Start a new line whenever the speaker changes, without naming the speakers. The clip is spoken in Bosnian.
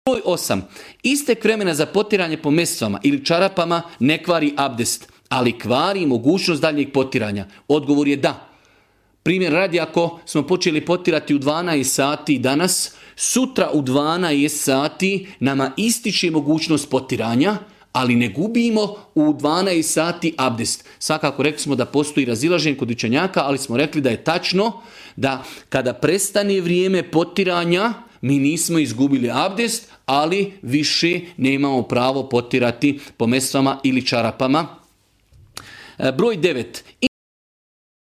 Broj 8. Istek vremena za potiranje po mestvama ili čarapama ne kvari abdest, ali kvari mogućnost daljnjeg potiranja. Odgovor je da. Primjer radi, ako smo počeli potirati u 12 sati danas, sutra u 12 sati nama ističe mogućnost potiranja, ali ne gubimo u 12 sati abdest. Svakako rekli smo da postoji razilaženje kod učenjaka, ali smo rekli da je tačno da kada prestane vrijeme potiranja, mi nismo izgubili abdest, ali više nemamo pravo potirati po mestvama ili čarapama. Broj 9.